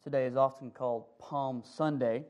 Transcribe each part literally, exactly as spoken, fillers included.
Today is often called Palm Sunday.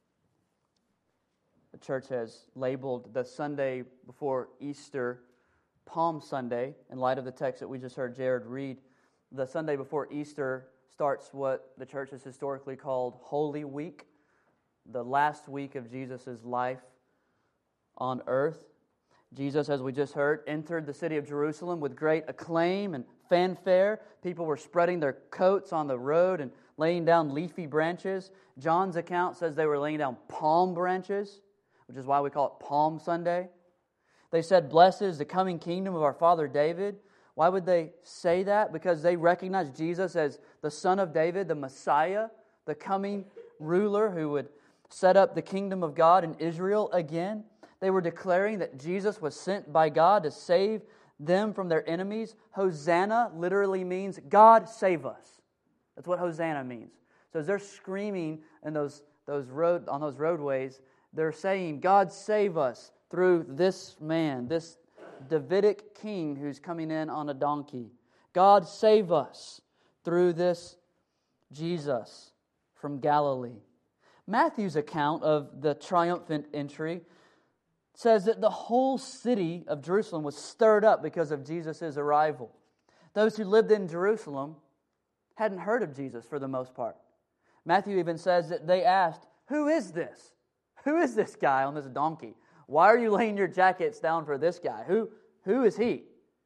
The church has labeled the Sunday before Easter Palm Sunday. In light of the text that we just heard Jared read, the Sunday before Easter starts what the church has historically called Holy Week, the last week of Jesus' life on earth. Jesus, as we just heard, entered the city of Jerusalem with great acclaim and fanfare. People were spreading their coats on the road and laying down leafy branches. John's account says they were laying down palm branches, which is why we call it Palm Sunday. They said, "Blessed is the coming kingdom of our father David." Why would they say that? Because they recognized Jesus as the Son of David, the Messiah, the coming ruler who would set up the kingdom of God in Israel again. They were declaring that Jesus was sent by God to save them from their enemies. Hosanna literally means, God save us. That's what Hosanna means. So as they're screaming in those, those road, on those roadways, they're saying, God save us through this man, this Davidic king who's coming in on a donkey. God save us through this Jesus from Galilee. Matthew's account of the triumphant entry says that the whole city of Jerusalem was stirred up because of Jesus' arrival. Those who lived in Jerusalem hadn't heard of Jesus for the most part. Matthew even says that they asked, "Who is this? Who is this guy on this donkey? Why are you laying your jackets down for this guy? Who, who is he?"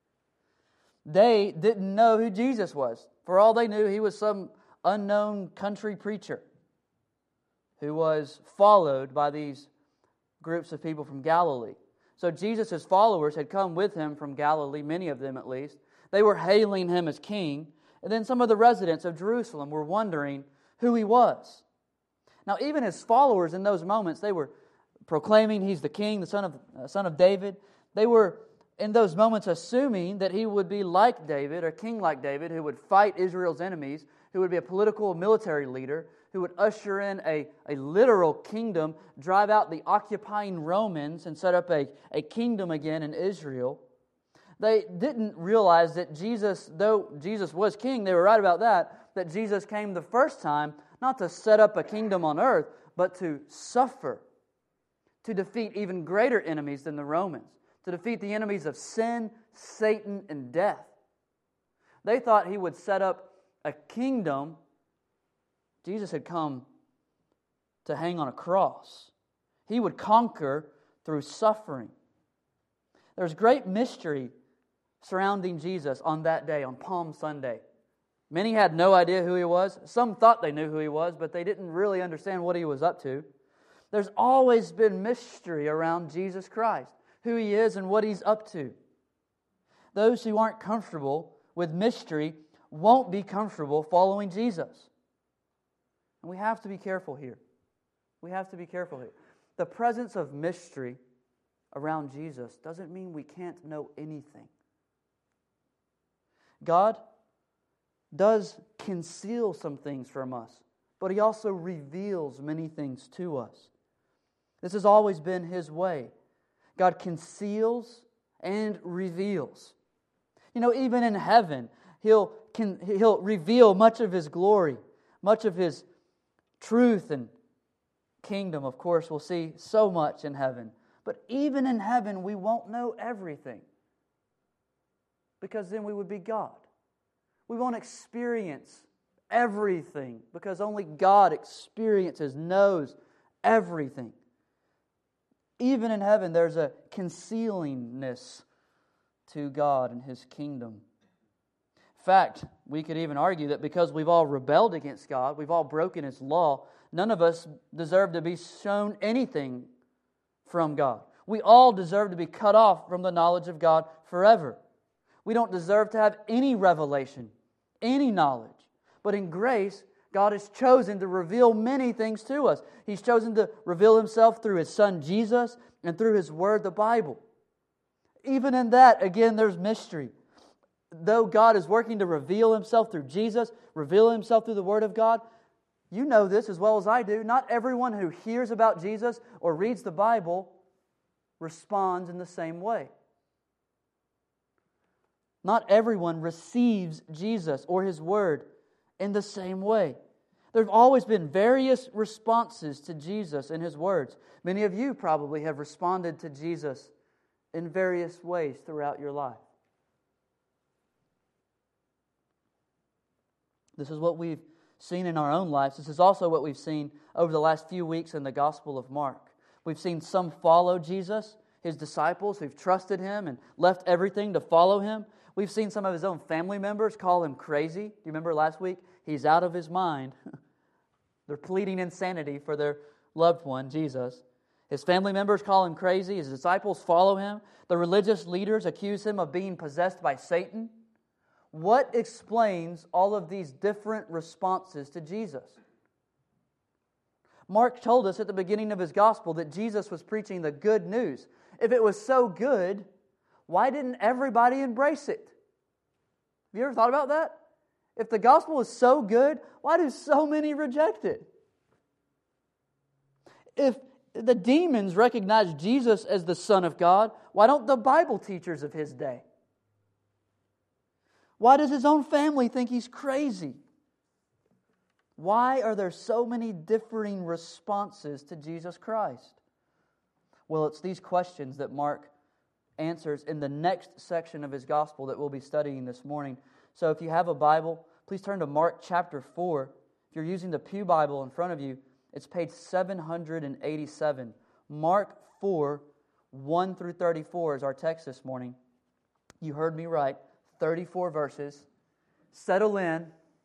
They didn't know who Jesus was. For all they knew, he was some unknown country preacher who was followed by these groups of people from Galilee. So Jesus' followers had come with him from Galilee, many of them at least. They were hailing him as king. And then some of the residents of Jerusalem were wondering who he was. Now, even his followers in those moments, they were proclaiming he's the king, the son of, uh, son of David. They were, in those moments, assuming that he would be like David, a king like David, who would fight Israel's enemies, who would be a political military leader, who would usher in a, a literal kingdom, drive out the occupying Romans, and set up a, a kingdom again in Israel. They didn't realize that Jesus, though Jesus was king, they were right about that, that Jesus came the first time not to set up a kingdom on earth, but to suffer, to defeat even greater enemies than the Romans, to defeat the enemies of sin, Satan, and death. They thought he would set up a kingdom. Jesus had come to hang on a cross. He would conquer through suffering. There's great mystery surrounding Jesus on that day, on Palm Sunday. Many had no idea who he was. Some thought they knew who he was, but they didn't really understand what he was up to. There's always been mystery around Jesus Christ, who he is and what he's up to. Those who aren't comfortable with mystery won't be comfortable following Jesus. And we have to be careful here. We have to be careful here. The presence of mystery around Jesus doesn't mean we can't know anything. God does conceal some things from us, but he also reveals many things to us. This has always been his way. God conceals and reveals. You know, even in heaven, he'll, can, he'll reveal much of his glory, much of his truth and kingdom. Of course, we'll see so much in heaven. But even in heaven, we won't know everything, because then we would be God. We won't experience everything, because only God experiences, knows everything. Even in heaven, there's a concealingness to God and his kingdom. In fact, we could even argue that because we've all rebelled against God, we've all broken his law, none of us deserve to be shown anything from God. We all deserve to be cut off from the knowledge of God forever. We don't deserve to have any revelation, any knowledge. But in grace, God has chosen to reveal many things to us. He's chosen to reveal himself through his Son Jesus and through his Word, the Bible. Even in that, again, there's mystery. Though God is working to reveal himself through Jesus, reveal himself through the Word of God, you know this as well as I do. Not everyone who hears about Jesus or reads the Bible responds in the same way. Not everyone receives Jesus or his Word in the same way. There have always been various responses to Jesus and His words. Many of you probably have responded to Jesus in various ways throughout your life. This is what we've seen in our own lives. This is also what we've seen over the last few weeks in the Gospel of Mark. We've seen some follow Jesus, His disciples who've trusted Him and left everything to follow Him. We've seen some of His own family members call Him crazy. Do you remember last week? He's out of His mind. They're pleading insanity for their loved one, Jesus. His family members call Him crazy. His disciples follow Him. The religious leaders accuse Him of being possessed by Satan. What explains all of these different responses to Jesus? Mark told us at the beginning of his gospel that Jesus was preaching the good news. If it was so good, why didn't everybody embrace it? Have you ever thought about that? If the gospel is so good, why do so many reject it? If the demons recognize Jesus as the Son of God, why don't the Bible teachers of His day? Why does His own family think He's crazy? Why are there so many differing responses to Jesus Christ? Well, it's these questions that Mark answers in the next section of his gospel that we'll be studying this morning. So if you have a Bible, please turn to Mark chapter four. If you're using the Pew Bible in front of you, it's page seven hundred eighty-seven. Mark four, one through thirty-four is our text this morning. You heard me right. thirty-four verses. Settle in.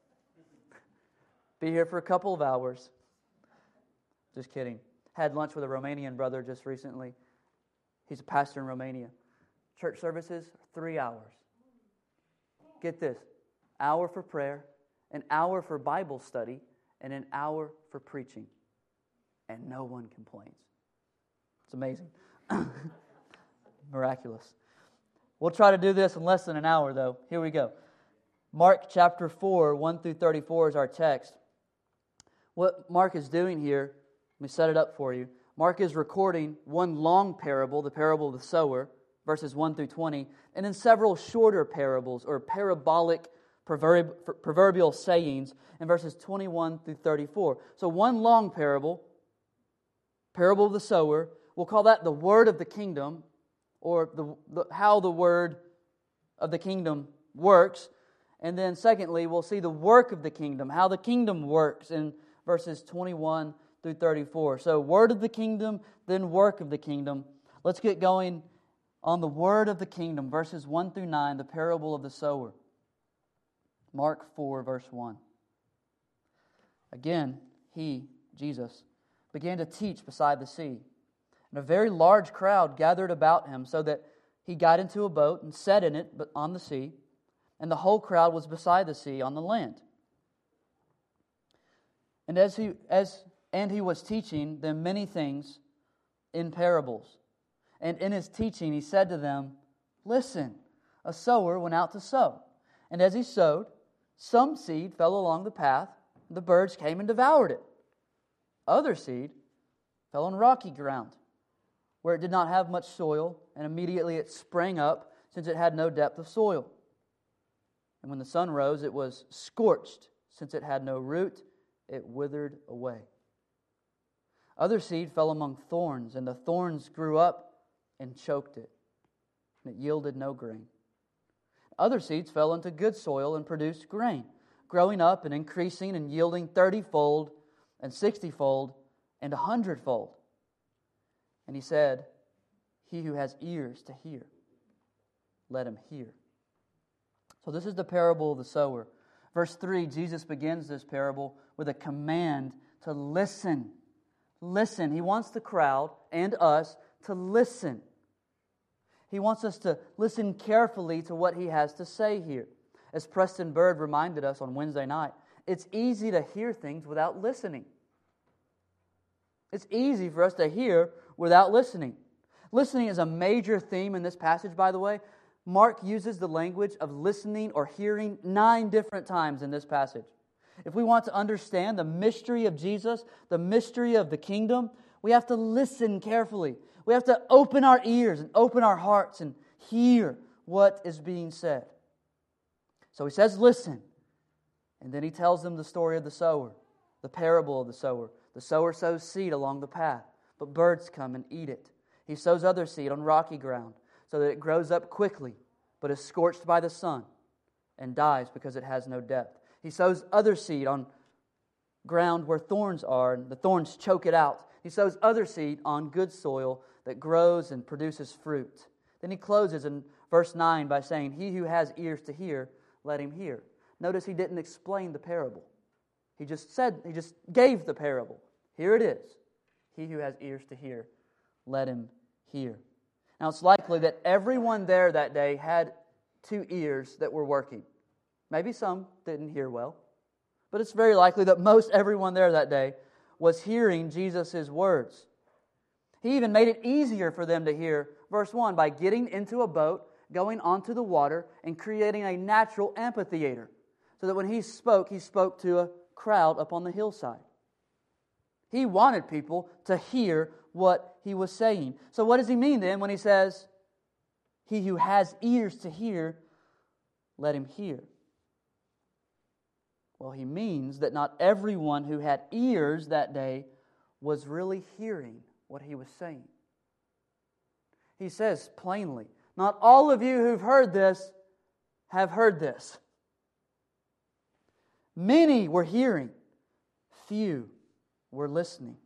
Be here for a couple of hours. Just kidding. Had lunch with a Romanian brother just recently. He's a pastor in Romania. Church services, three hours. Get this. Hour for prayer, an hour for Bible study, and an hour for preaching. And no one complains. It's amazing. Miraculous. We'll try to do this in less than an hour, though. Here we go. Mark chapter four, one through thirty-four is our text. What Mark is doing here, let me set it up for you. Mark is recording one long parable, the parable of the sower, verses one through twenty, and then several shorter parables or parabolic proverbial sayings in verses twenty-one through thirty-four. So one long parable, parable of the sower, we'll call that the word of the kingdom, or the, the how the word of the kingdom works. And then secondly, we'll see the work of the kingdom, how the kingdom works in verses twenty-one through thirty-four. So word of the kingdom, then work of the kingdom. Let's get going on the word of the kingdom, verses one through nine, the parable of the sower. Mark four, verse one. Again, he, Jesus, began to teach beside the sea. And a very large crowd gathered about him, so that he got into a boat and sat in it but on the sea, and the whole crowd was beside the sea on the land. And as he as and he was teaching them many things in parables. And in his teaching he said to them, "Listen, a sower went out to sow. And as he sowed, some seed fell along the path, and the birds came and devoured it. Other seed fell on rocky ground, where it did not have much soil, and immediately it sprang up, since it had no depth of soil. And when the sun rose, it was scorched, since it had no root, it withered away. Other seed fell among thorns, and the thorns grew up and choked it, and it yielded no grain. Other seeds fell into good soil and produced grain, growing up and increasing and yielding thirty-fold and sixty-fold and a hundredfold." And he said, "He who has ears to hear, let him hear." So this is the parable of the sower. Verse three, Jesus begins this parable with a command to listen. Listen. He wants the crowd and us to listen. He wants us to listen carefully to what he has to say here. As Preston Bird reminded us on Wednesday night, it's easy to hear things without listening. It's easy for us to hear without listening. Listening is a major theme in this passage, by the way. Mark uses the language of listening or hearing nine different times in this passage. If we want to understand the mystery of Jesus, the mystery of the kingdom, we have to listen carefully. We have to open our ears and open our hearts and hear what is being said. So he says, listen. And then he tells them the story of the sower. The parable of the sower. The sower sows seed along the path, but birds come and eat it. He sows other seed on rocky ground, so that it grows up quickly, but is scorched by the sun and dies because it has no depth. He sows other seed on ground where thorns are, and the thorns choke it out. He sows other seed on good soil that grows and produces fruit. Then he closes in verse nine by saying, He who has ears to hear, let him hear. Notice he didn't explain the parable. He just said, he just gave the parable. Here it is. He who has ears to hear, let him hear. Now it's likely that everyone there that day had two ears that were working. Maybe some didn't hear well. But it's very likely that most everyone there that day was hearing Jesus' words. He even made it easier for them to hear, verse one, by getting into a boat, going onto the water, and creating a natural amphitheater. So that when he spoke, he spoke to a crowd up on the hillside. He wanted people to hear what he was saying. So what does he mean then when he says, He who has ears to hear, let him hear? Well, he means that not everyone who had ears that day was really hearing what he was saying. He says plainly, not all of you who've heard this have heard this. Many were hearing, few were listening.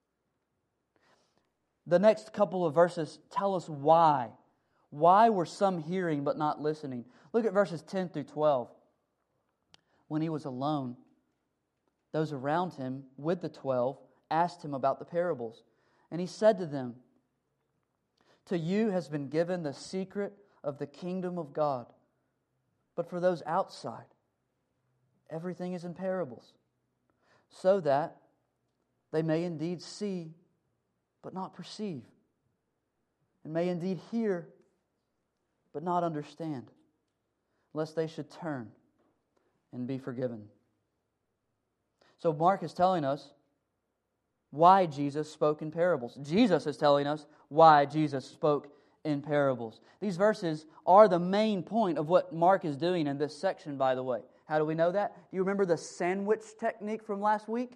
The next couple of verses tell us why. Why were some hearing but not listening? Look at verses ten through twelve. When he was alone, those around him with the twelve asked him about the parables. And he said to them, To you has been given the secret of the kingdom of God. But for those outside, everything is in parables, so that they may indeed see, but not perceive, and may indeed hear, but not understand, lest they should turn and be forgiven. So Mark is telling us why Jesus spoke in parables. Jesus is telling us why Jesus spoke in parables. These verses are the main point of what Mark is doing in this section, by the way. How do we know that? Do you remember the sandwich technique from last week?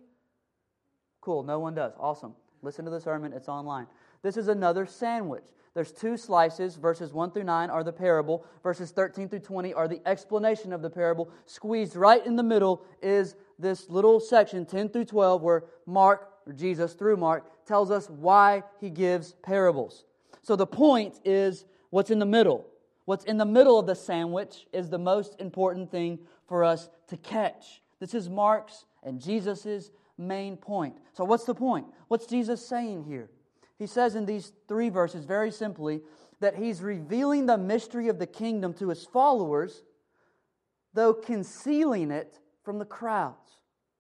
Cool, no one does. Awesome. Listen to the sermon, it's online. This is another sandwich. There's two slices. Verses one through nine are the parable. Verses thirteen through twenty are the explanation of the parable. Squeezed right in the middle is this little section, ten through twelve, where Mark, or Jesus through Mark, tells us why he gives parables. So the point is what's in the middle. What's in the middle of the sandwich is the most important thing for us to catch. This is Mark's and Jesus' main point. So what's the point? What's Jesus saying here? He says in these three verses, very simply, that He's revealing the mystery of the kingdom to His followers, though concealing it from the crowds.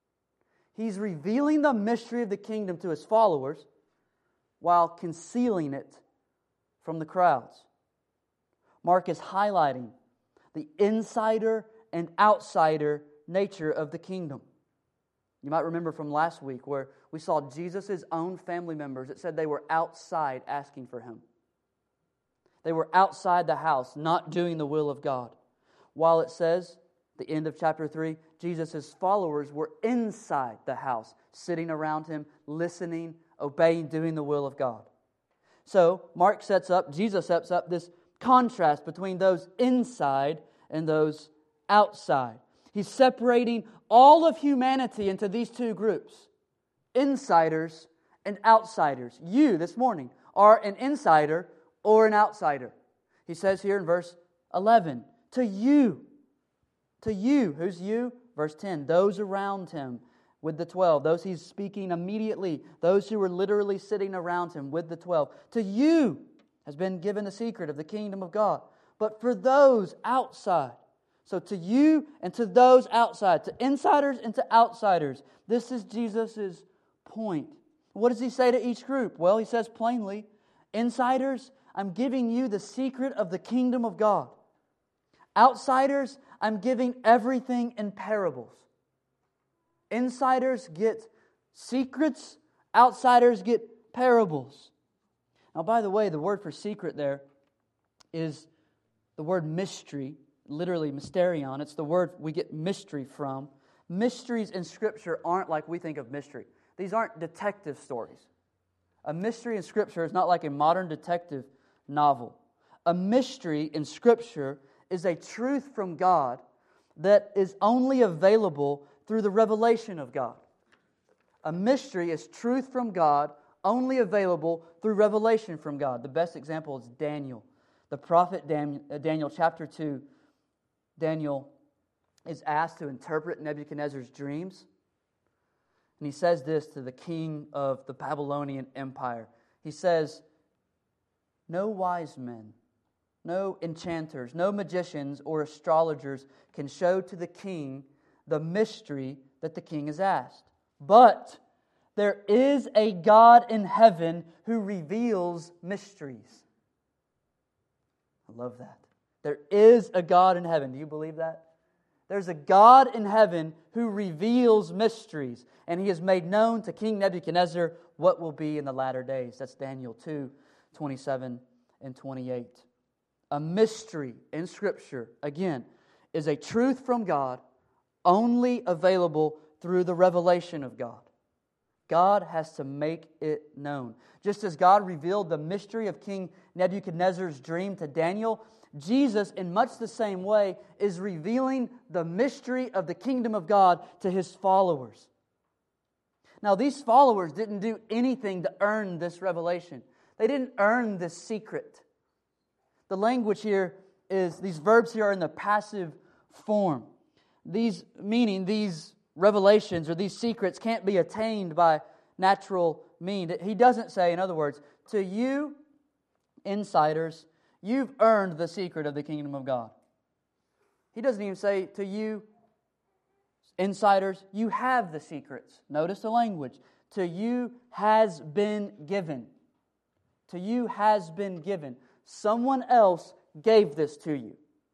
He's revealing the mystery of the kingdom to His followers, while concealing it from the crowds. Mark is highlighting the insider and outsider nature of the kingdom. You might remember from last week where we saw Jesus' own family members. It said they were outside asking for Him. They were outside the house, not doing the will of God. While it says, the end of chapter three, Jesus' followers were inside the house, sitting around Him, listening, obeying, doing the will of God. So, Mark sets up, Jesus sets up this contrast between those inside and those outside. He's separating all of humanity into these two groups, insiders and outsiders. You, this morning, are an insider or an outsider. He says here in verse eleven, to you, to you, who's you? Verse ten, those around Him with the twelve, those He's speaking immediately, those who were literally sitting around Him with the twelve. To you has been given the secret of the kingdom of God. But for those outside, so to you and to those outside, to insiders and to outsiders, this is Jesus' point. What does He say to each group? Well, He says plainly, insiders, I'm giving you the secret of the kingdom of God. Outsiders, I'm giving everything in parables. Insiders get secrets, outsiders get parables. Now, by the way, the word for secret there is the word mystery, literally mysterion. It's the word we get mystery from. Mysteries in Scripture aren't like we think of mystery. These aren't detective stories. A mystery in Scripture is not like a modern detective novel. A mystery in Scripture is a truth from God that is only available through the revelation of God. A mystery is truth from God, only available through revelation from God. The best example is Daniel. The prophet Daniel, Daniel chapter two, Daniel is asked to interpret Nebuchadnezzar's dreams. And he says this to the king of the Babylonian Empire. He says, "No wise men, no enchanters, no magicians or astrologers can show to the king the mystery that the king has asked. But there is a God in heaven who reveals mysteries." I love that. There is a God in heaven. Do you believe that? There's a God in heaven who reveals mysteries, and He has made known to King Nebuchadnezzar what will be in the latter days. That's Daniel two, twenty-seven and twenty-eight. A mystery in Scripture, again, is a truth from God only available through the revelation of God. God has to make it known. Just as God revealed the mystery of King Nebuchadnezzar's dream to Daniel, Jesus, in much the same way, is revealing the mystery of the kingdom of God to His followers. Now, these followers didn't do anything to earn this revelation. They didn't earn this secret. The language here is, these verbs here are in the passive form. These, meaning these revelations or these secrets can't be attained by natural means. He doesn't say, in other words, to you insiders, you've earned the secret of the kingdom of God. He doesn't even say to you insiders, you have the secrets. Notice the language. To you has been given. To you has been given. Someone else gave this to you.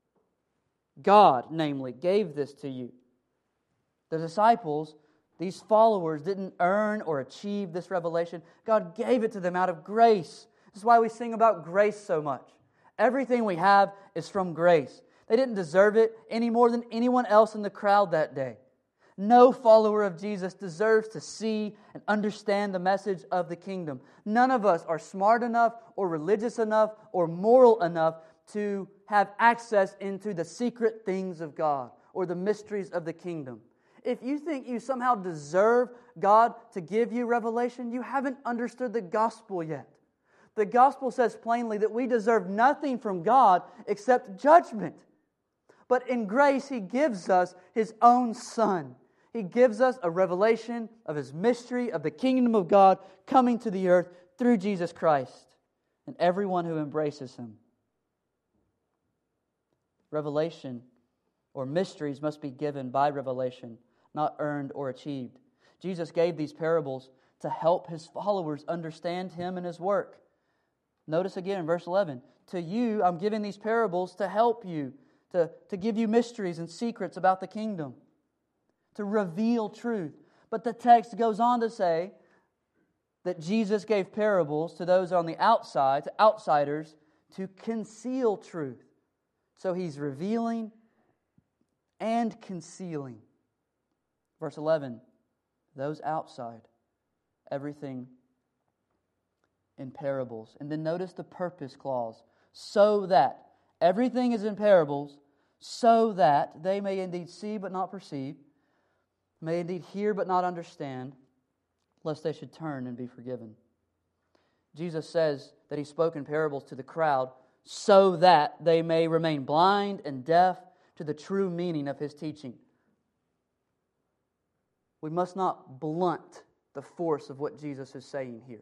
God, namely, gave this to you. The disciples, these followers, didn't earn or achieve this revelation. God gave it to them out of grace. This is why we sing about grace so much. Everything we have is from grace. They didn't deserve it any more than anyone else in the crowd that day. No follower of Jesus deserves to see and understand the message of the kingdom. None of us are smart enough or religious enough or moral enough to have access into the secret things of God or the mysteries of the kingdom. If you think you somehow deserve God to give you revelation, you haven't understood the gospel yet. The gospel says plainly that we deserve nothing from God except judgment. But in grace, He gives us His own Son. He gives us a revelation of His mystery of the kingdom of God coming to the earth through Jesus Christ and everyone who embraces Him. Revelation or mysteries must be given by revelation, not earned or achieved. Jesus gave these parables to help His followers understand Him and His work. Notice again in verse eleven, to you I'm giving these parables to help you, to, to give you mysteries and secrets about the kingdom, to reveal truth. But the text goes on to say that Jesus gave parables to those on the outside, to outsiders, to conceal truth. So He's revealing and concealing. Verse eleven, those outside, everything in parables. And then notice the purpose clause. So that, everything is in parables, so that they may indeed see but not perceive, may indeed hear but not understand, lest they should turn and be forgiven. Jesus says that He spoke in parables to the crowd so that they may remain blind and deaf to the true meaning of His teaching. We must not blunt the force of what Jesus is saying here.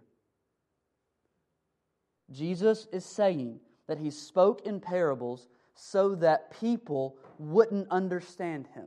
Jesus is saying that He spoke in parables so that people wouldn't understand Him.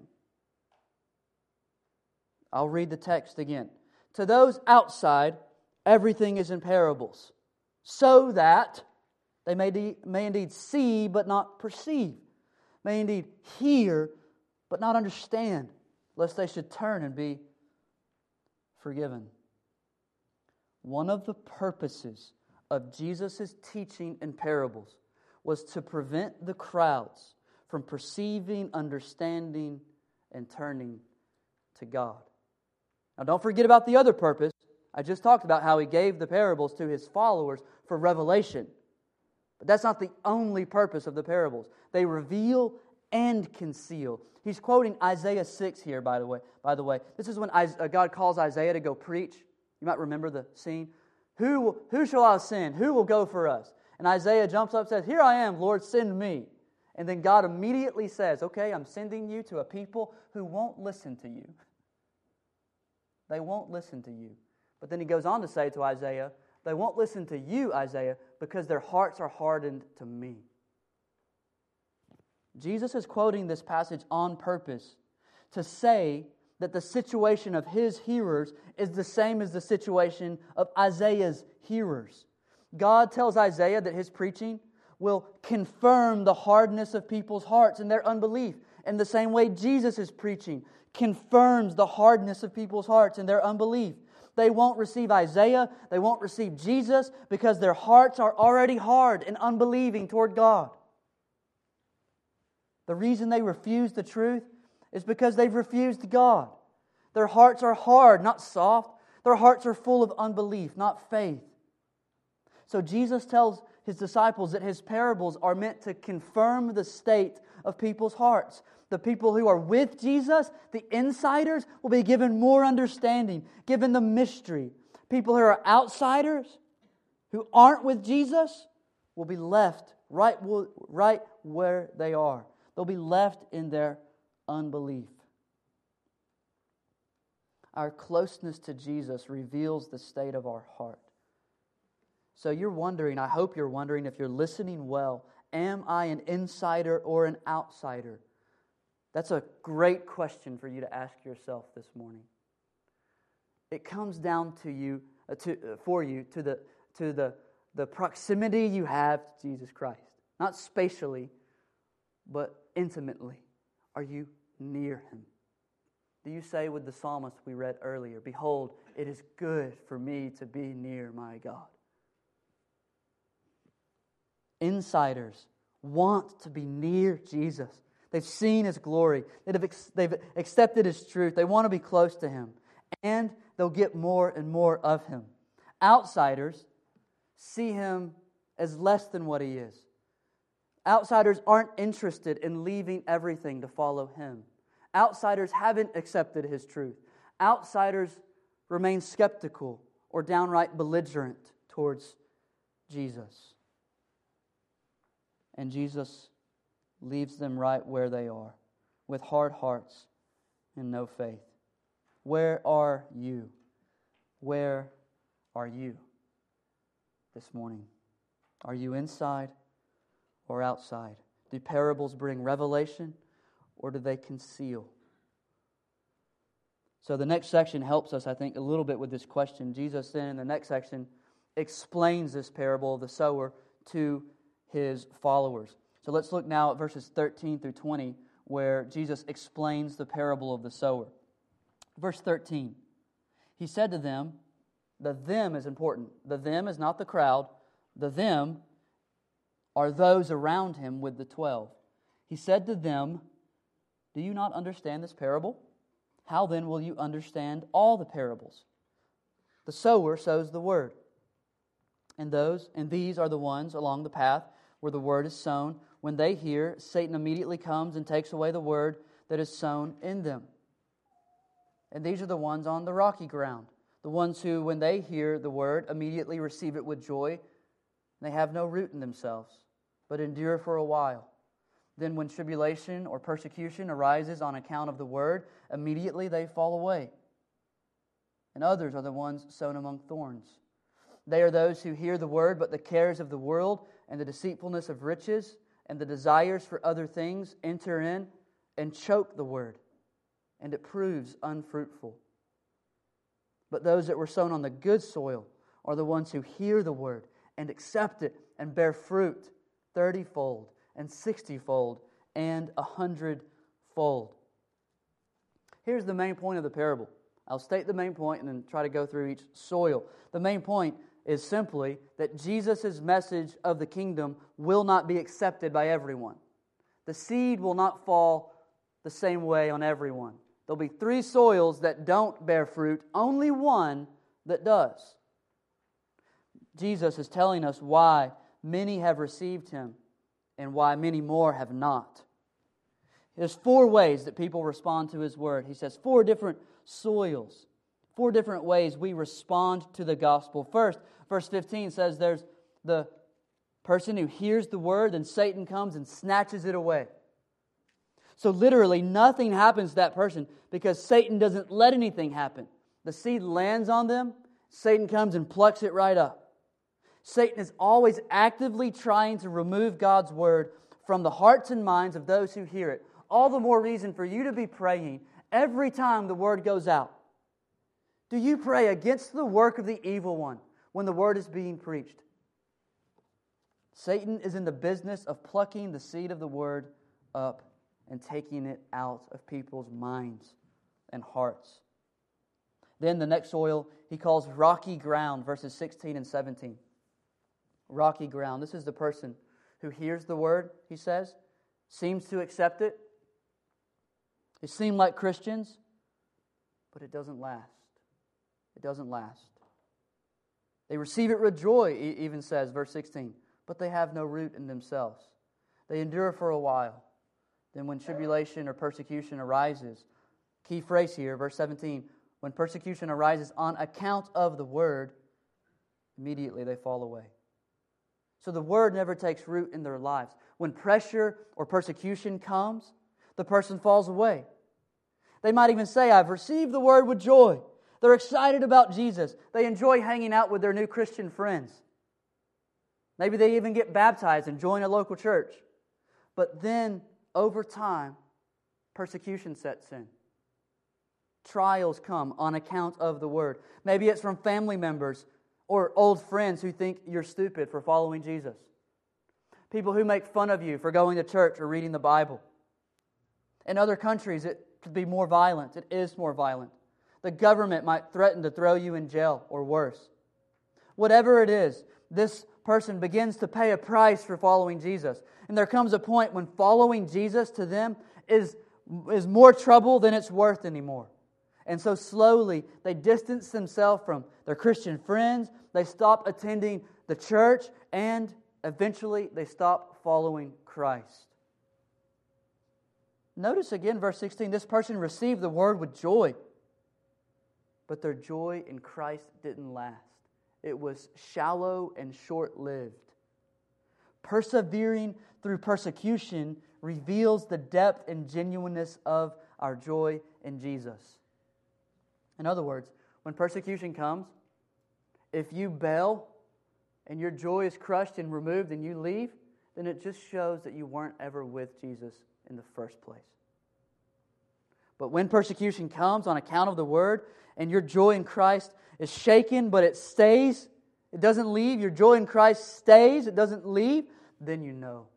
I'll read the text again. To those outside, everything is in parables, so that they may, de- may indeed see but not perceive, may indeed hear but not understand, lest they should turn and be forgiven. One of the purposes of Jesus' teaching in parables was to prevent the crowds from perceiving, understanding, and turning to God. Now don't forget about the other purpose. I just talked about how He gave the parables to His followers for revelation. But that's not the only purpose of the parables. They reveal and conceal. He's quoting Isaiah six here, by the way. By the way, this is when God calls Isaiah to go preach. You might remember the scene. Who, will, who shall I send? Who will go for us? And Isaiah jumps up and says, "Here I am, Lord, send me." And then God immediately says, "Okay, I'm sending you to a people who won't listen to you." They won't listen to you. But then He goes on to say to Isaiah, "They won't listen to you, Isaiah, because their hearts are hardened to me." Jesus is quoting this passage on purpose to say that the situation of His hearers is the same as the situation of Isaiah's hearers. God tells Isaiah that his preaching will confirm the hardness of people's hearts and their unbelief. In the same way Jesus' preaching confirms the hardness of people's hearts and their unbelief. They won't receive Isaiah, they won't receive Jesus because their hearts are already hard and unbelieving toward God. The reason they refuse the truth is because they've refused God. Their hearts are hard, not soft. Their hearts are full of unbelief, not faith. So Jesus tells His disciples that His parables are meant to confirm the state of people's hearts. The people who are with Jesus, the insiders, will be given more understanding, given the mystery. People who are outsiders, who aren't with Jesus, will be left right, right where they are. They'll be left in their unbelief. Our closeness to Jesus reveals the state of our heart. So you're wondering, I hope you're wondering, if you're listening well, am I an insider or an outsider? That's a great question for you to ask yourself this morning. It comes down to you, uh, to uh, for you, to the to the the proximity you have to Jesus Christ, not spatially, but intimately. Are you near Him? Do you say with the psalmist we read earlier, "Behold, it is good for me to be near my God"? Insiders want to be near Jesus. They've seen His glory. They've, they've accepted His truth. They want to be close to Him. And they'll get more and more of Him. Outsiders see Him as less than what He is. Outsiders aren't interested in leaving everything to follow Him. Outsiders haven't accepted His truth. Outsiders remain skeptical or downright belligerent towards Jesus. And Jesus leaves them right where they are, with hard hearts and no faith. Where are you? Where are you this morning? Are you inside or outside? Do parables bring revelation, or do they conceal? So the next section helps us, I think, a little bit with this question. Jesus then, in the next section, explains this parable of the sower to His followers. So let's look now at verses thirteen through twenty, where Jesus explains the parable of the sower. Verse thirteen, He said to them, the them is important. The them is not the crowd. The them are those around Him with the twelve. He said to them, "Do you not understand this parable? How then will you understand all the parables? The sower sows the word. And those and these are the ones along the path where the word is sown. When they hear, Satan immediately comes and takes away the word that is sown in them. And these are the ones on the rocky ground, the ones who, when they hear the word, immediately receive it with joy. They have no root in themselves, but endure for a while. Then when tribulation or persecution arises on account of the word, immediately they fall away. And others are the ones sown among thorns. They are those who hear the word, but the cares of the world and the deceitfulness of riches and the desires for other things enter in and choke the word, and it proves unfruitful. But those that were sown on the good soil are the ones who hear the word and accept it and bear fruit thirty-fold and sixty-fold and a hundred-fold." Here's the main point of the parable. I'll state the main point and then try to go through each soil. The main point is simply that Jesus' message of the kingdom will not be accepted by everyone. The seed will not fall the same way on everyone. There'll be three soils that don't bear fruit, only one that does. Jesus is telling us why many have received Him and why many more have not. There's four ways that people respond to His Word. He says four different soils, four different ways we respond to the gospel. First, verse fifteen says there's the person who hears the Word, and Satan comes and snatches it away. So literally nothing happens to that person because Satan doesn't let anything happen. The seed lands on them, Satan comes and plucks it right up. Satan is always actively trying to remove God's Word from the hearts and minds of those who hear it. All the more reason for you to be praying every time the Word goes out. Do you pray against the work of the evil one when the Word is being preached? Satan is in the business of plucking the seed of the Word up and taking it out of people's minds and hearts. Then the next soil he calls rocky ground, verses sixteen and seventeen. Rocky ground. This is the person who hears the Word, he says, seems to accept it. They seem like Christians, but it doesn't last. It doesn't last. They receive it with joy, he even says, verse sixteen, but they have no root in themselves. They endure for a while. Then when tribulation or persecution arises, key phrase here, verse seventeen, when persecution arises on account of the Word, immediately they fall away. So the Word never takes root in their lives. When pressure or persecution comes, the person falls away. They might even say, I've received the Word with joy. They're excited about Jesus. They enjoy hanging out with their new Christian friends. Maybe they even get baptized and join a local church. But then, over time, persecution sets in. Trials come on account of the Word. Maybe it's from family members or old friends who think you're stupid for following Jesus. People who make fun of you for going to church or reading the Bible. In other countries, it could be more violent. It is more violent. The government might threaten to throw you in jail or worse. Whatever it is, this person begins to pay a price for following Jesus. And there comes a point when following Jesus to them is, is more trouble than it's worth anymore. And so slowly they distance themselves from their Christian friends, they stop attending the church, and eventually they stop following Christ. Notice again, verse sixteen, this person received the Word with joy. But their joy in Christ didn't last. It was shallow and short-lived. Persevering through persecution reveals the depth and genuineness of our joy in Jesus. In other words, when persecution comes, if you bail and your joy is crushed and removed and you leave, then it just shows that you weren't ever with Jesus in the first place. But when persecution comes on account of the Word and your joy in Christ is shaken, but it stays, it doesn't leave, your joy in Christ stays, it doesn't leave, then you know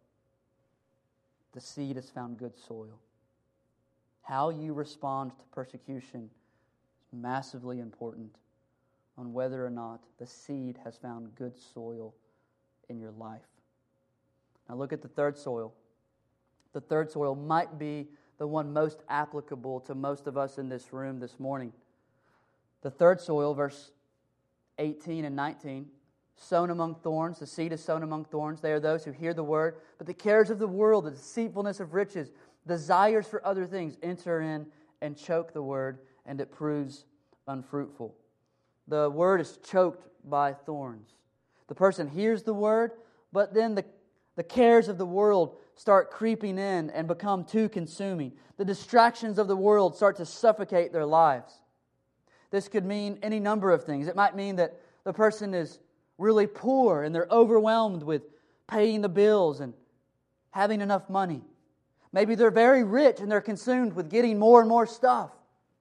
the seed has found good soil. How you respond to persecution is massively important on whether or not the seed has found good soil in your life. Now look at the third soil. The third soil might be the one most applicable to most of us in this room this morning. The third soil, verse eighteen and nineteen, sown among thorns, the seed is sown among thorns. They are those who hear the word, but the cares of the world, the deceitfulness of riches, desires for other things enter in and choke the word, and it proves unfruitful. The word is choked by thorns. The person hears the word, but then the, the cares of the world start creeping in and become too consuming. The distractions of the world start to suffocate their lives. This could mean any number of things. It might mean that the person is really poor and they're overwhelmed with paying the bills and having enough money. Maybe they're very rich and they're consumed with getting more and more stuff.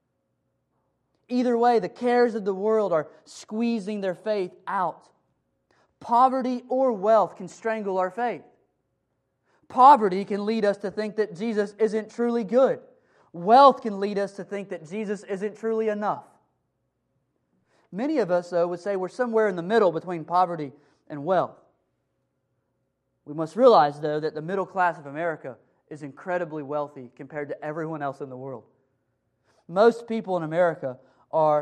Either way, the cares of the world are squeezing their faith out. Poverty or wealth can strangle our faith. Poverty can lead us to think that Jesus isn't truly good. Wealth can lead us to think that Jesus isn't truly enough. Many of us, though, would say we're somewhere in the middle between poverty and wealth. We must realize, though, that the middle class of America is incredibly wealthy compared to everyone else in the world. Most people in America are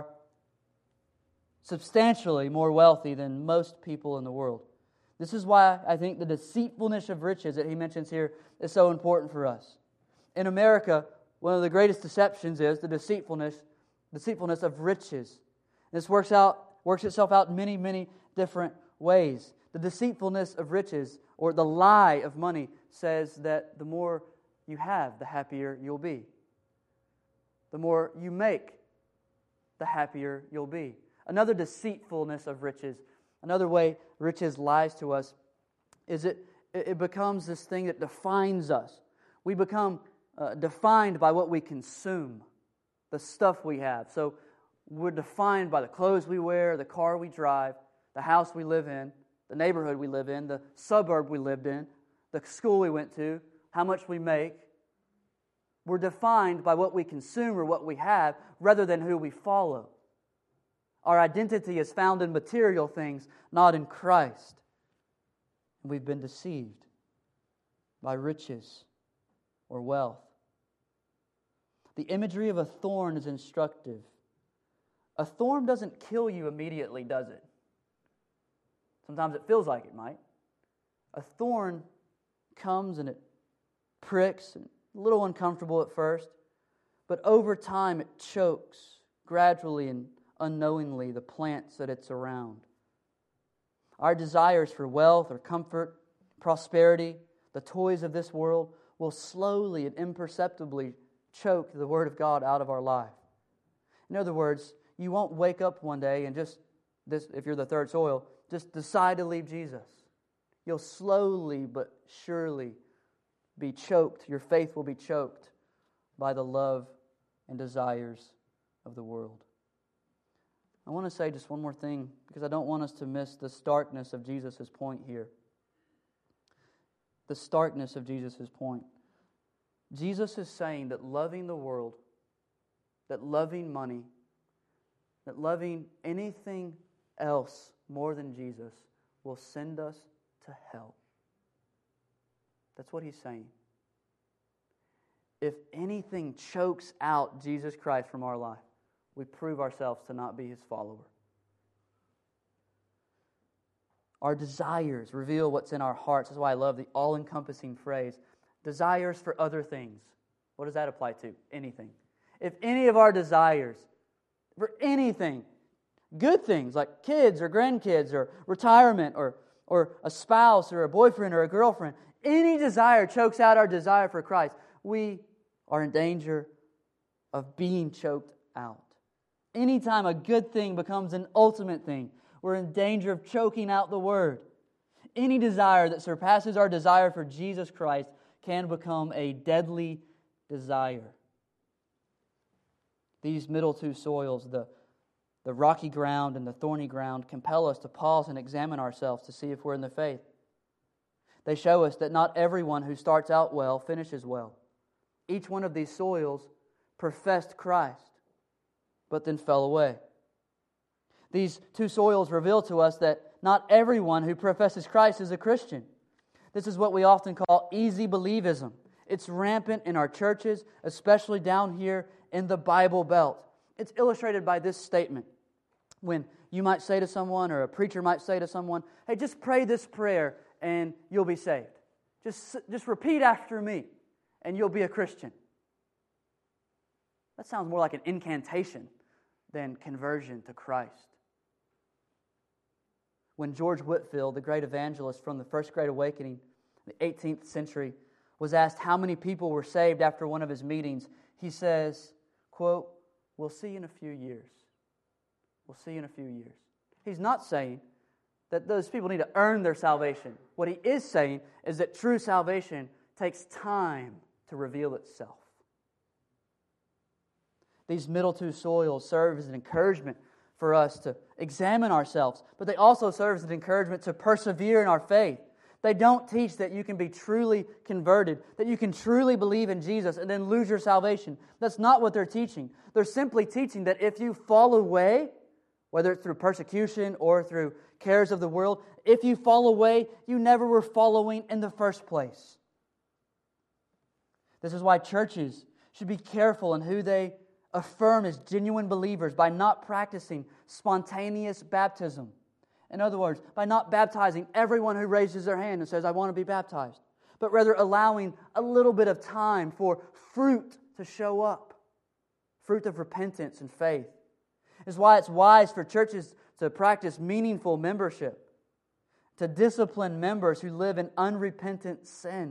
substantially more wealthy than most people in the world. This is why I think the deceitfulness of riches that he mentions here is so important for us. In America, one of the greatest deceptions is the deceitfulness, deceitfulness of riches. This works out, works itself out in many, many different ways. The deceitfulness of riches, or the lie of money, says that the more you have, the happier you'll be. The more you make, the happier you'll be. Another deceitfulness of riches, another way riches lies to us, is it, it becomes this thing that defines us. We become uh, defined by what we consume, the stuff we have. So we're defined by the clothes we wear, the car we drive, the house we live in, the neighborhood we live in, the suburb we lived in, the school we went to, how much we make. We're defined by what we consume or what we have rather than who we follow. Our identity is found in material things, not in Christ. We've been deceived by riches or wealth. The imagery of a thorn is instructive. A thorn doesn't kill you immediately, does it? Sometimes it feels like it might. A thorn comes and it pricks, and a little uncomfortable at first, but over time it chokes gradually and unknowingly the plants that it's around. Our desires for wealth or comfort, prosperity, the toys of this world will slowly and imperceptibly choke the Word of God out of our life. In other words, you won't wake up one day and just, this, if you're the third soil, just decide to leave Jesus. You'll slowly but surely be choked. Your faith will be choked by the love and desires of the world. I want to say just one more thing, because I don't want us to miss the starkness of Jesus' point here. The starkness of Jesus' point. Jesus is saying that loving the world, that loving money, that loving anything else more than Jesus will send us to hell. That's what he's saying. If anything chokes out Jesus Christ from our life, we prove ourselves to not be His follower. Our desires reveal what's in our hearts. That's why I love the all-encompassing phrase, desires for other things. What does that apply to? Anything. If any of our desires for anything, good things like kids or grandkids or retirement or, or a spouse or a boyfriend or a girlfriend, any desire chokes out our desire for Christ, we are in danger of being choked out. Anytime a good thing becomes an ultimate thing, we're in danger of choking out the Word. Any desire that surpasses our desire for Jesus Christ can become a deadly desire. These middle two soils, the, the rocky ground and the thorny ground, compel us to pause and examine ourselves to see if we're in the faith. They show us that not everyone who starts out well finishes well. Each one of these soils professed Christ, but then fell away. These two soils reveal to us that not everyone who professes Christ is a Christian. This is what we often call easy believism. It's rampant in our churches, especially down here in the Bible Belt. It's illustrated by this statement. When you might say to someone, or a preacher might say to someone, hey, just pray this prayer and you'll be saved. Just, just repeat after me and you'll be a Christian. That sounds more like an incantation than conversion to Christ. When George Whitefield, the great evangelist from the First Great Awakening, the eighteenth century, was asked how many people were saved after one of his meetings, he says, quote, we'll see in a few years. We'll see in a few years. He's not saying that those people need to earn their salvation. What he is saying is that true salvation takes time to reveal itself. These middle two soils serve as an encouragement for us to examine ourselves, but they also serve as an encouragement to persevere in our faith. They don't teach that you can be truly converted, that you can truly believe in Jesus and then lose your salvation. That's not what they're teaching. They're simply teaching that if you fall away, whether it's through persecution or through cares of the world, if you fall away, you never were following in the first place. This is why churches should be careful in who they affirm as genuine believers by not practicing spontaneous baptism. In other words, by not baptizing everyone who raises their hand and says, I want to be baptized, but rather allowing a little bit of time for fruit to show up, fruit of repentance and faith. Is why it's wise for churches to practice meaningful membership, to discipline members who live in unrepentant sin.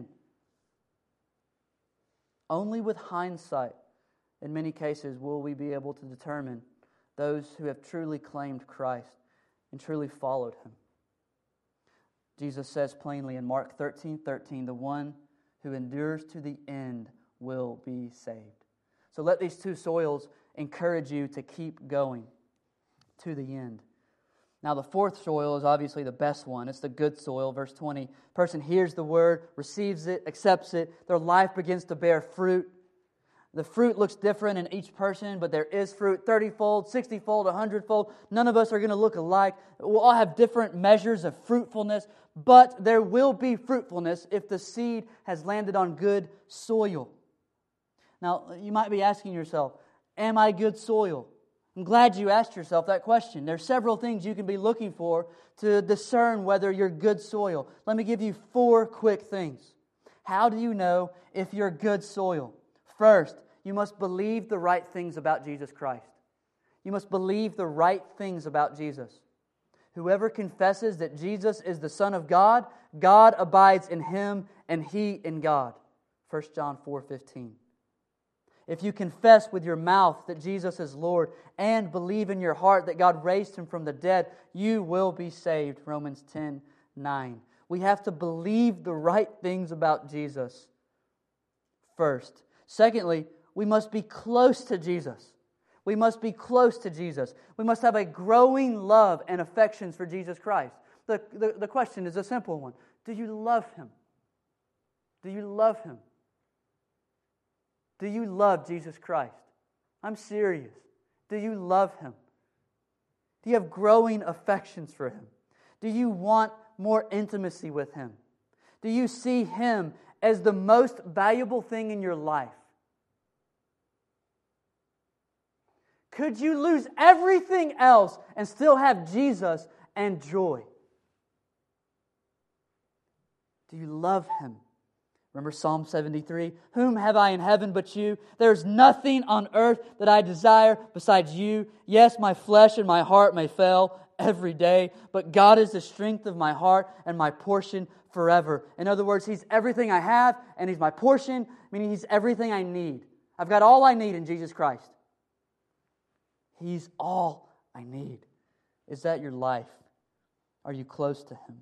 Only with hindsight, in many cases, will we be able to determine those who have truly claimed Christ and truly followed Him. Jesus says plainly in Mark thirteen thirteen, the one who endures to the end will be saved. So let these two soils encourage you to keep going to the end. Now the fourth soil is obviously the best one. It's the good soil. Verse twenty, person hears the word, receives it, accepts it. Their life begins to bear fruit. The fruit looks different in each person, but there is fruit thirty-fold, sixty-fold, one hundred-fold. None of us are going to look alike. We'll all have different measures of fruitfulness, but there will be fruitfulness if the seed has landed on good soil. Now, you might be asking yourself, am I good soil? I'm glad you asked yourself that question. There are several things you can be looking for to discern whether you're good soil. Let me give you four quick things. How do you know if you're good soil? First, you must believe the right things about Jesus Christ. You must believe the right things about Jesus. Whoever confesses that Jesus is the Son of God, God abides in him and he in God. First John four fifteen. If you confess with your mouth that Jesus is Lord and believe in your heart that God raised Him from the dead, you will be saved. Romans ten nine. We have to believe the right things about Jesus first. Secondly, we must be close to Jesus. We must be close to Jesus. We must have a growing love and affections for Jesus Christ. The, the, the question is a simple one. Do you love Him? Do you love Him? Do you love Jesus Christ? I'm serious. Do you love Him? Do you have growing affections for Him? Do you want more intimacy with Him? Do you see Him as the most valuable thing in your life? Could you lose everything else and still have Jesus and joy? Do you love Him? Remember Psalm seventy-three? Whom have I in heaven but you? There's nothing on earth that I desire besides you. Yes, my flesh and my heart may fail every day, but God is the strength of my heart and my portion forever. In other words, He's everything I have and He's my portion, meaning He's everything I need. I've got all I need in Jesus Christ. He's all I need. Is that your life? Are you close to Him?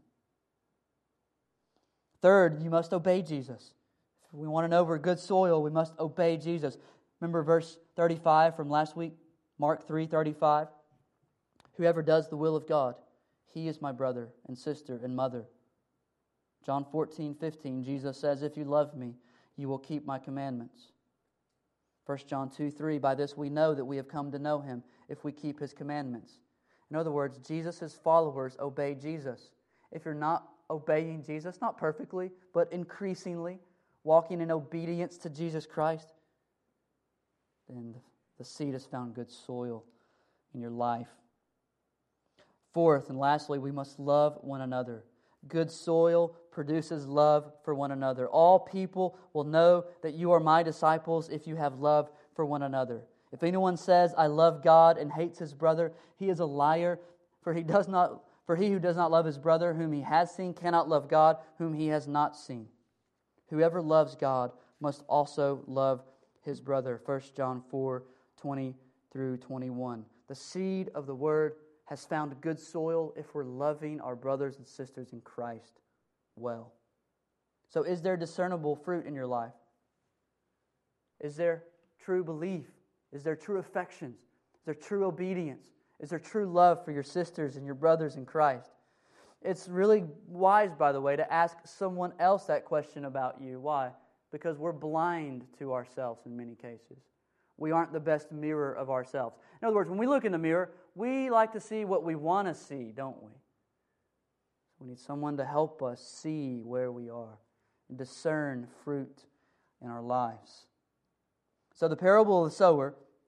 Third, you must obey Jesus. If we want to know we're good soil, we must obey Jesus. Remember verse thirty-five from last week? Mark three thirty-five. Whoever does the will of God, he is my brother and sister and mother. John fourteen fifteen, Jesus says, if you love me, you will keep my commandments. First John two three, by this we know that we have come to know Him if we keep His commandments. In other words, Jesus' followers obey Jesus. If you're not obeying Jesus, not perfectly, but increasingly, walking in obedience to Jesus Christ, then the seed has found good soil in your life. Fourth and lastly, we must love one another. Good soil produces love for one another. All people will know that you are my disciples if you have love for one another. If anyone says, I love God and hates his brother, he is a liar, for he does not For he who does not love his brother whom he has seen cannot love God whom he has not seen. Whoever loves God must also love his brother. First John four twenty through twenty-one. The seed of the Word has found good soil if we're loving our brothers and sisters in Christ well. So is there discernible fruit in your life? Is there true belief? Is there true affections? Is there true obedience? Is there true love for your sisters and your brothers in Christ? It's really wise, by the way, to ask someone else that question about you. Why? Because we're blind to ourselves in many cases. We aren't the best mirror of ourselves. In other words, when we look in the mirror, we like to see what we want to see, don't we? We need someone to help us see where we are and discern fruit in our lives. So the parable of the sower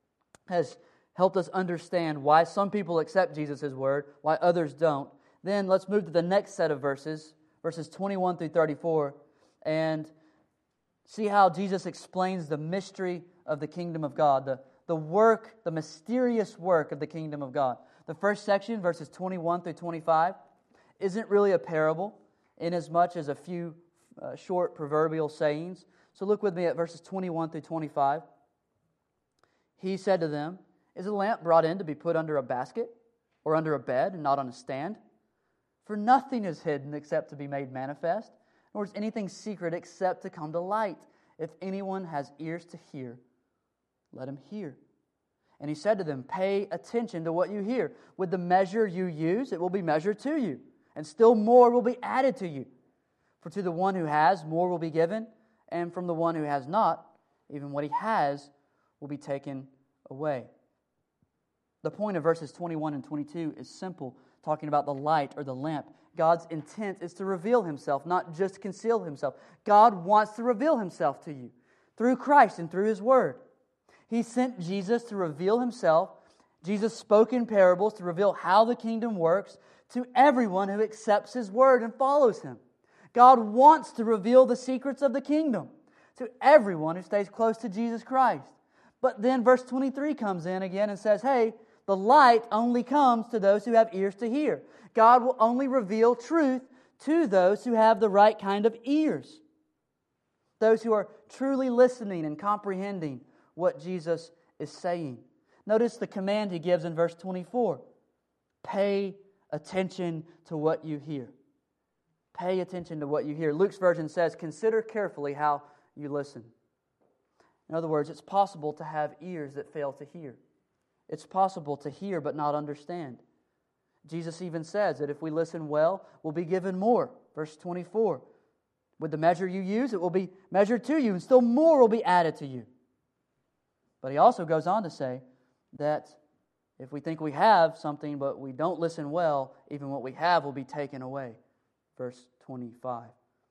has helped us understand why some people accept Jesus' word, why others don't. Then let's move to the next set of verses, verses twenty-one through thirty-four, and see how Jesus explains the mystery of the kingdom of God, the, the work, the mysterious work of the kingdom of God. The first section, verses twenty-one through twenty-five, isn't really a parable, inasmuch as a few uh, short proverbial sayings. So look with me at verses twenty-one through twenty-five. He said to them, "Is a lamp brought in to be put under a basket, or under a bed, and not on a stand? For nothing is hidden except to be made manifest, nor is anything secret except to come to light. If anyone has ears to hear, let him hear." And he said to them, "Pay attention to what you hear. With the measure you use, it will be measured to you, and still more will be added to you. For to the one who has, more will be given, and from the one who has not, even what he has will be taken away." The point of verses twenty-one and twenty-two is simple, talking about the light or the lamp. God's intent is to reveal Himself, not just conceal Himself. God wants to reveal Himself to you through Christ and through His Word. He sent Jesus to reveal Himself. Jesus spoke in parables to reveal how the kingdom works to everyone who accepts His Word and follows Him. God wants to reveal the secrets of the kingdom to everyone who stays close to Jesus Christ. But then verse twenty-three comes in again and says, hey, the light only comes to those who have ears to hear. God will only reveal truth to those who have the right kind of ears. Those who are truly listening and comprehending what Jesus is saying. Notice the command He gives in verse twenty-four. Pay attention to what you hear. Pay attention to what you hear. Luke's version says, consider carefully how you listen. In other words, it's possible to have ears that fail to hear. It's possible to hear but not understand. Jesus even says that if we listen well, we'll be given more. Verse twenty-four. With the measure you use, it will be measured to you, and still more will be added to you. But He also goes on to say that if we think we have something but we don't listen well, even what we have will be taken away. Verse twenty-five.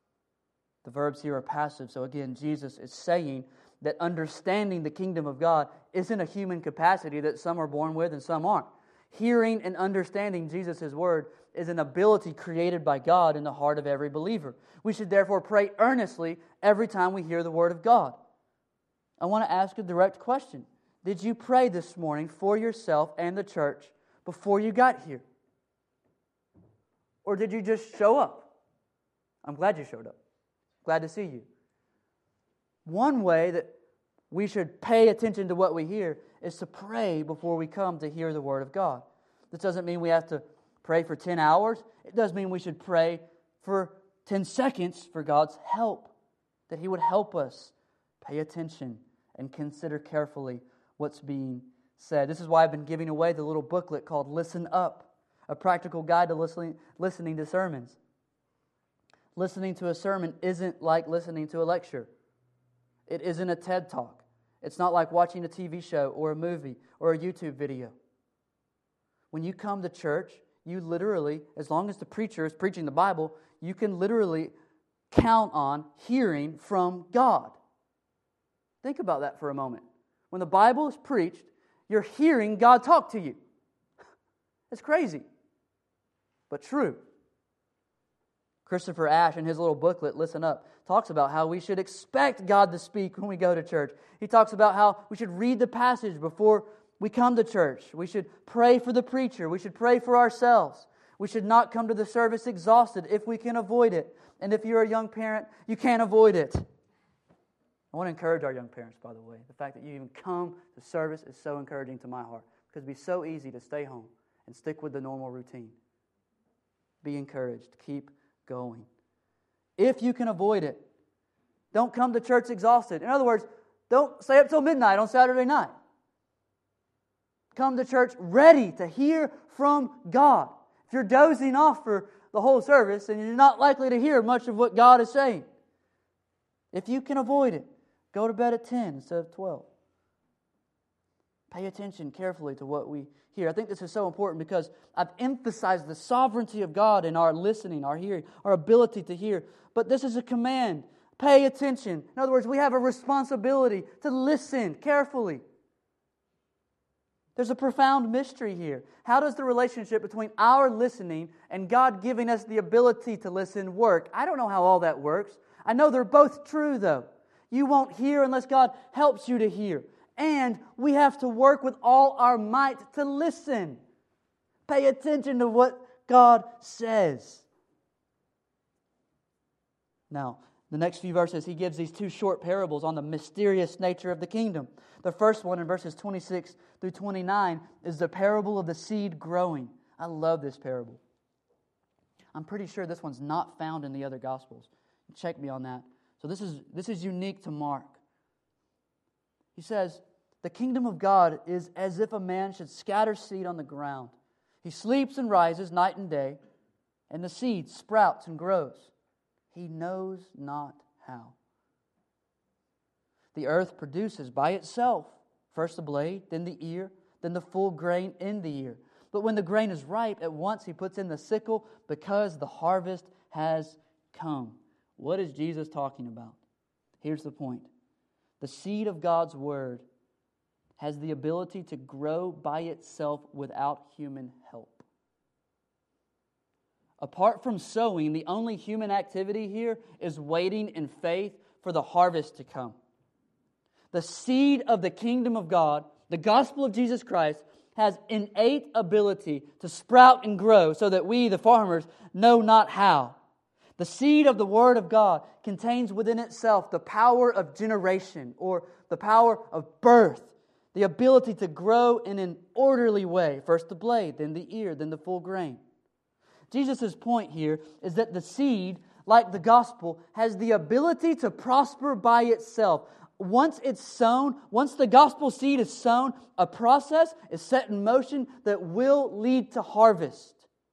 The verbs here are passive. So again, Jesus is saying that understanding the kingdom of God isn't a human capacity that some are born with and some aren't. Hearing and understanding Jesus' word is an ability created by God in the heart of every believer. We should therefore pray earnestly every time we hear the word of God. I want to ask a direct question. Did you pray this morning for yourself and the church before you got here? Or did you just show up? I'm glad you showed up. Glad to see you. One way that we should pay attention to what we hear is to pray before we come to hear the Word of God. This doesn't mean we have to pray for ten hours. It does mean we should pray for ten seconds for God's help, that He would help us pay attention and consider carefully what's being said. This is why I've been giving away the little booklet called Listen Up, a practical guide to listening, listening to sermons. Listening to a sermon isn't like listening to a lecture. It isn't a TED Talk. It's not like watching a T V show or a movie or a YouTube video. When you come to church, you literally, as long as the preacher is preaching the Bible, you can literally count on hearing from God. Think about that for a moment. When the Bible is preached, you're hearing God talk to you. It's crazy, but true. Christopher Ash, in his little booklet, Listen Up, talks about how we should expect God to speak when we go to church. He talks about how we should read the passage before we come to church. We should pray for the preacher. We should pray for ourselves. We should not come to the service exhausted if we can avoid it. And if you're a young parent, you can't avoid it. I want to encourage our young parents, by the way. The fact that you even come to service is so encouraging to my heart, because it'd be so easy to stay home and stick with the normal routine. Be encouraged. Keep going. If you can avoid it, don't come to church exhausted. In other words, don't stay up till midnight on Saturday night. Come to church ready to hear from God. If you're dozing off for the whole service, then you're not likely to hear much of what God is saying. If you can avoid it, go to bed at ten instead of twelve. Pay attention carefully to what we hear. I think this is so important because I've emphasized the sovereignty of God in our listening, our hearing, our ability to hear. But this is a command. Pay attention. In other words, we have a responsibility to listen carefully. There's a profound mystery here. How does the relationship between our listening and God giving us the ability to listen work? I don't know how all that works. I know they're both true, though. You won't hear unless God helps you to hear. And we have to work with all our might to listen. Pay attention to what God says. Now, the next few verses, he gives these two short parables on the mysterious nature of the kingdom. The first one in verses twenty-six through twenty-nine is the parable of the seed growing. I love this parable. I'm pretty sure this one's not found in the other Gospels. Check me on that. So this is this is unique to Mark. He says, the kingdom of God is as if a man should scatter seed on the ground. He sleeps and rises night and day, and the seed sprouts and grows. He knows not how. The earth produces by itself first the blade, then the ear, then the full grain in the ear. But when the grain is ripe, at once he puts in the sickle because the harvest has come. What is Jesus talking about? Here's the point. The seed of God's Word has the ability to grow by itself without human help. Apart from sowing, the only human activity here is waiting in faith for the harvest to come. The seed of the kingdom of God, the gospel of Jesus Christ, has innate ability to sprout and grow so that we, the farmers, know not how. The seed of the Word of God contains within itself the power of generation or the power of birth, the ability to grow in an orderly way. First the blade, then the ear, then the full grain. Jesus' point here is that the seed, like the gospel, has the ability to prosper by itself. Once it's sown, once the gospel seed is sown, a process is set in motion that will lead to harvest.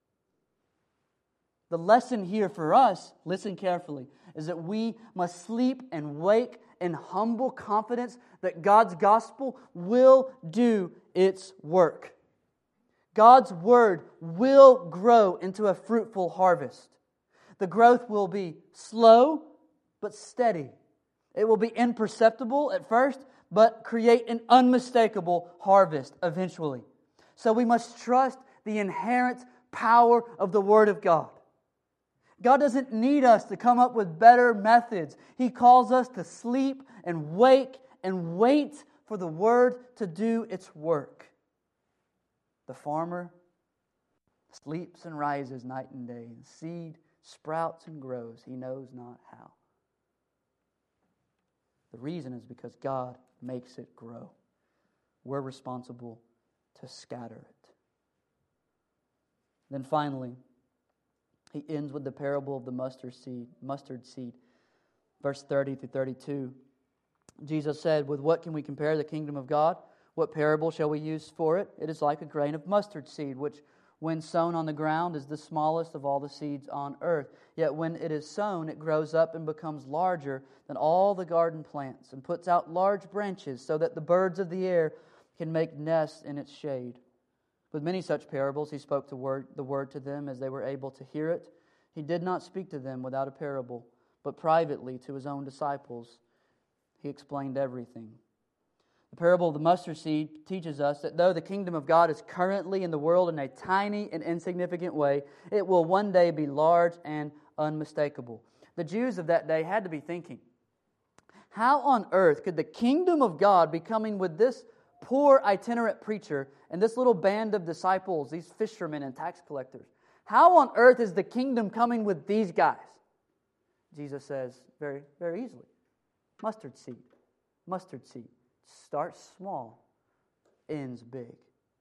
The lesson here for us, listen carefully, is that we must sleep and wake in humble confidence that God's gospel will do its work. God's word will grow into a fruitful harvest. The growth will be slow but steady. It will be imperceptible at first, but create an unmistakable harvest eventually. So we must trust the inherent power of the Word of God. God doesn't need us to come up with better methods. He calls us to sleep and wake and wait for the Word to do its work. The farmer sleeps and rises night and day, and seed sprouts and grows. He knows not how. The reason is because God makes it grow. We're responsible to scatter it. Then finally, he ends with the parable of the mustard seed, mustard seed. Verse thirty through thirty-two. Jesus said, with what can we compare the kingdom of God? What parable shall we use for it? It is like a grain of mustard seed, which when sown on the ground is the smallest of all the seeds on earth. Yet when it is sown, it grows up and becomes larger than all the garden plants and puts out large branches so that the birds of the air can make nests in its shade. With many such parables, he spoke the word, the word to them as they were able to hear it. He did not speak to them without a parable, but privately to his own disciples, he explained everything. The parable of the mustard seed teaches us that though the kingdom of God is currently in the world in a tiny and insignificant way, it will one day be large and unmistakable. The Jews of that day had to be thinking, how on earth could the kingdom of God be coming with this poor itinerant preacher and this little band of disciples, these fishermen and tax collectors? How on earth is the kingdom coming with these guys? Jesus says very, very easily. Mustard seed. Mustard seed. Starts small, ends big.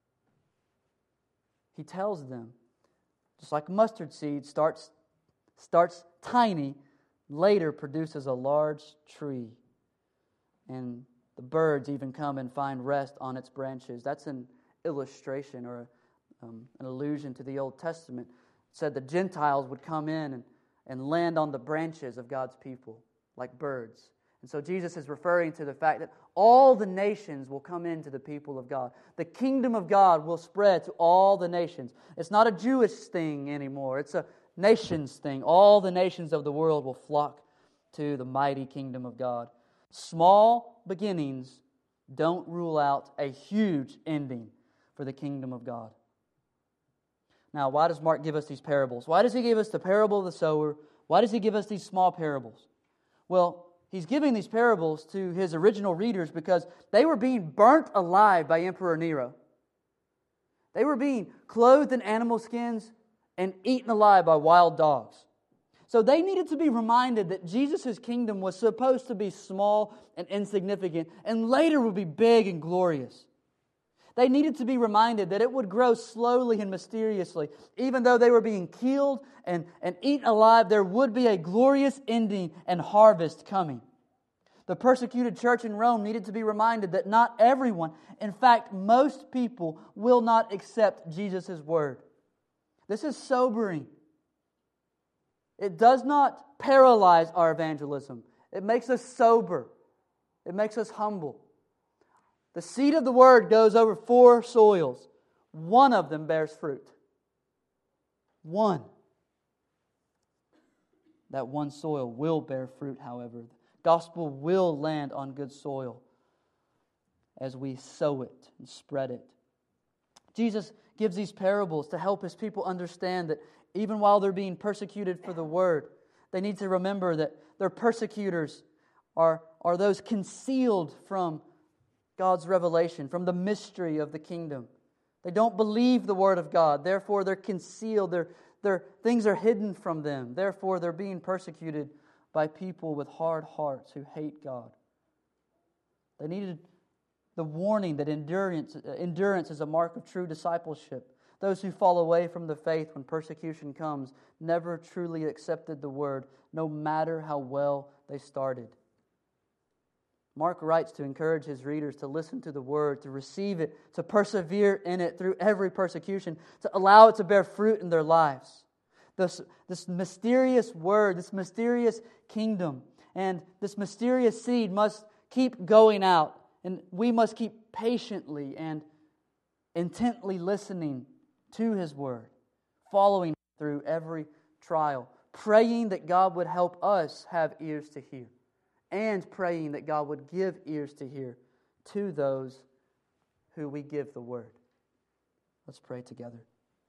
He tells them, just like mustard seed starts, starts tiny, later produces a large tree. And the birds even come and find rest on its branches. That's an illustration or um, an allusion to the Old Testament. It said the Gentiles would come in and, and land on the branches of God's people like birds. And so Jesus is referring to the fact that all the nations will come into the people of God. The kingdom of God will spread to all the nations. It's not a Jewish thing anymore. It's a nations thing. All the nations of the world will flock to the mighty kingdom of God. Small beginnings don't rule out a huge ending. for the kingdom of God. Now, why does Mark give us these parables? Why does he give us the parable of the sower? Why does he give us these small parables? Well, he's giving these parables to his original readers because they were being burnt alive by Emperor Nero. They were being clothed in animal skins and eaten alive by wild dogs. So they needed to be reminded that Jesus' kingdom was supposed to be small and insignificant and later would be big and glorious. They needed to be reminded that it would grow slowly and mysteriously. Even though they were being killed and, and eaten alive, there would be a glorious ending and harvest coming. The persecuted church in Rome needed to be reminded that not everyone, in fact, most people, will not accept Jesus' word. This is sobering. It does not paralyze our evangelism. It makes us sober. It makes us humble. The seed of the word goes over four soils. One of them bears fruit. One. That one soil will bear fruit, however. The gospel will land on good soil as we sow it and spread it. Jesus gives these parables to help His people understand that even while they're being persecuted for the word, they need to remember that their persecutors are, are those concealed from God's revelation, from the mystery of the kingdom. They don't believe the word of God. Therefore, they're concealed. Their, their things are hidden from them. Therefore, they're being persecuted by people with hard hearts who hate God. They needed the warning that endurance, endurance is a mark of true discipleship. Those who fall away from the faith when persecution comes never truly accepted the word, no matter how well they started. Mark writes to encourage his readers to listen to the word, to receive it, to persevere in it through every persecution, to allow it to bear fruit in their lives. This, this mysterious word, this mysterious kingdom, and this mysterious seed must keep going out, and we must keep patiently and intently listening to His word, following through every trial, praying that God would help us have ears to hear, and praying that God would give ears to hear to those who we give the word. Let's pray together.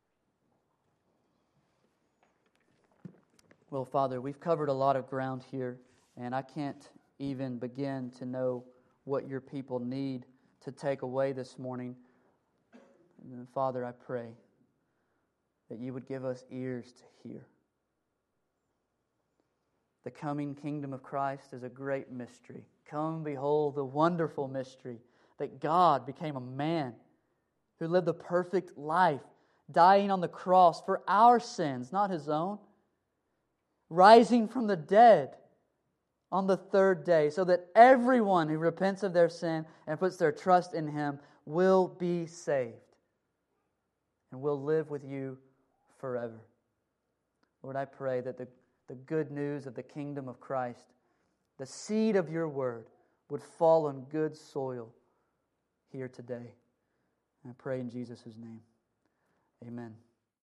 Well, Father, we've covered a lot of ground here, and I can't even begin to know what your people need to take away this morning. And Father, I pray that you would give us ears to hear. The coming kingdom of Christ is a great mystery. Come, behold the wonderful mystery that God became a man who lived a perfect life, dying on the cross for our sins, not His own, rising from the dead on the third day, so that everyone who repents of their sin and puts their trust in Him will be saved and will live with you forever. Lord, I pray that the, the good news of the kingdom of Christ, the seed of your word, would fall on good soil here today. And I pray in Jesus' name. Amen.